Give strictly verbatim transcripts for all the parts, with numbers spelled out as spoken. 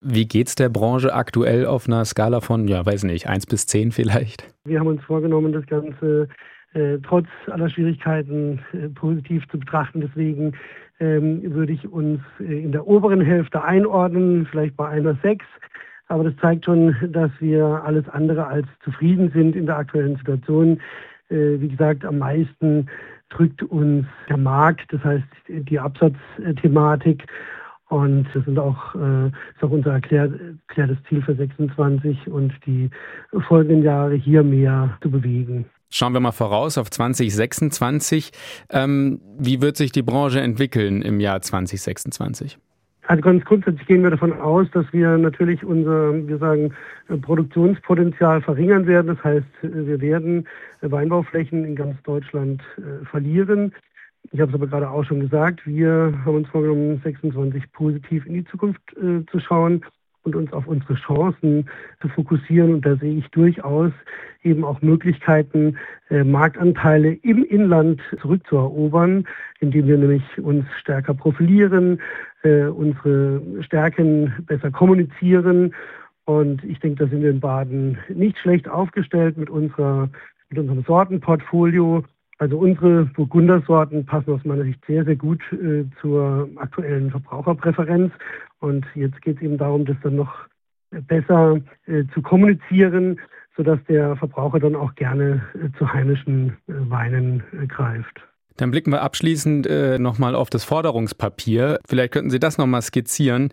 Wie geht's der Branche aktuell auf einer Skala von, ja, weiß nicht, eins bis zehn vielleicht? Wir haben uns vorgenommen, das Ganze äh, trotz aller Schwierigkeiten äh, positiv zu betrachten. Deswegen ähm, würde ich uns äh, in der oberen Hälfte einordnen, vielleicht bei einer sechs. Aber das zeigt schon, dass wir alles andere als zufrieden sind in der aktuellen Situation. Äh, wie gesagt, am meisten drückt uns der Markt, das heißt die Absatzthematik. Und das sind auch, äh, ist auch unser erklär, erklärtes Ziel für sechsundzwanzig und die folgenden Jahre hier mehr zu bewegen. Schauen wir mal voraus auf zwanzig sechsundzwanzig. Ähm, wie wird sich die Branche entwickeln im Jahr zwanzig sechsundzwanzig? Also ganz grundsätzlich gehen wir davon aus, dass wir natürlich unser, wir sagen, Produktionspotenzial verringern werden. Das heißt, wir werden Weinbauflächen in ganz Deutschland äh, verlieren. Ich habe es aber gerade auch schon gesagt, wir haben uns vorgenommen, sechsundzwanzig positiv in die Zukunft äh, zu schauen und uns auf unsere Chancen zu fokussieren. Und da sehe ich durchaus eben auch Möglichkeiten, äh, Marktanteile im Inland zurückzuerobern, indem wir nämlich uns stärker profilieren, äh, unsere Stärken besser kommunizieren. Und ich denke, da sind wir in Baden nicht schlecht aufgestellt mit unserer, mit unserem Sortenportfolio. Also unsere Burgundersorten passen aus meiner Sicht sehr, sehr gut äh, zur aktuellen Verbraucherpräferenz. Und jetzt geht es eben darum, das dann noch besser äh, zu kommunizieren, sodass der Verbraucher dann auch gerne äh, zu heimischen äh, Weinen äh, greift. Dann blicken wir abschließend äh, nochmal auf das Forderungspapier. Vielleicht könnten Sie das nochmal skizzieren.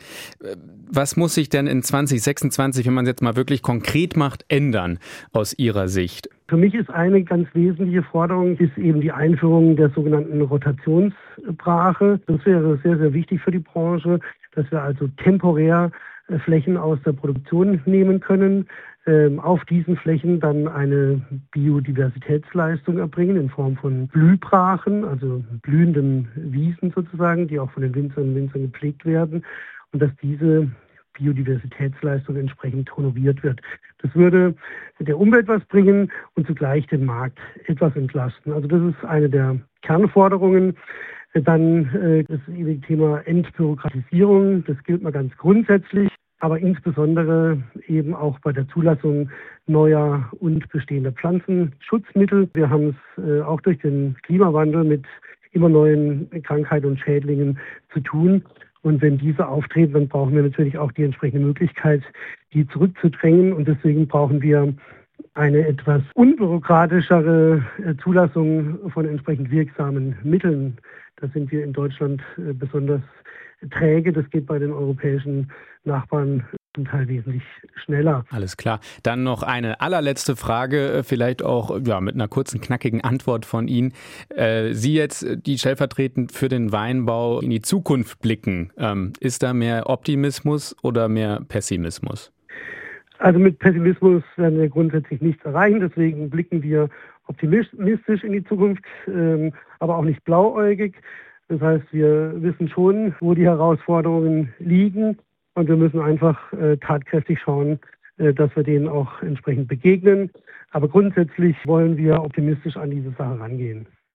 Was muss sich denn in zwanzig sechsundzwanzig, wenn man es jetzt mal wirklich konkret macht, ändern aus Ihrer Sicht? Für mich ist eine ganz wesentliche Forderung, ist eben die Einführung der sogenannten Rotationsbrache. Das wäre sehr, sehr wichtig für die Branche, dass wir also temporär äh, Flächen aus der Produktion nehmen können, ähm, auf diesen Flächen dann eine Biodiversitätsleistung erbringen in Form von Blühbrachen, also blühenden Wiesen sozusagen, die auch von den Winzern und Winzern gepflegt werden, und dass diese Biodiversitätsleistung entsprechend honoriert wird. Das würde der Umwelt was bringen und zugleich den Markt etwas entlasten. Also das ist eine der Kernforderungen. Dann äh, das ewige Thema Entbürokratisierung. Das gilt mal ganz grundsätzlich, aber insbesondere eben auch bei der Zulassung neuer und bestehender Pflanzenschutzmittel. Wir haben es äh, auch durch den Klimawandel mit immer neuen Krankheiten und Schädlingen zu tun. Und wenn diese auftreten, dann brauchen wir natürlich auch die entsprechende Möglichkeit, die zurückzudrängen. Und deswegen brauchen wir eine etwas unbürokratischere Zulassung von entsprechend wirksamen Mitteln. Da sind wir in Deutschland besonders träge. Das geht bei den europäischen Nachbarn zum Teil wesentlich schneller. Alles klar. Dann noch eine allerletzte Frage, vielleicht auch ja, mit einer kurzen, knackigen Antwort von Ihnen. Äh, Sie jetzt, die stellvertretend für den Weinbau in die Zukunft blicken, ähm, ist da mehr Optimismus oder mehr Pessimismus? Also mit Pessimismus werden wir grundsätzlich nichts erreichen. Deswegen blicken wir optimistisch in die Zukunft, ähm, aber auch nicht blauäugig. Das heißt, wir wissen schon, wo die Herausforderungen liegen. Und wir müssen einfach äh, tatkräftig schauen, äh, dass wir denen auch entsprechend begegnen. Aber grundsätzlich wollen wir optimistisch an diese Sache rangehen.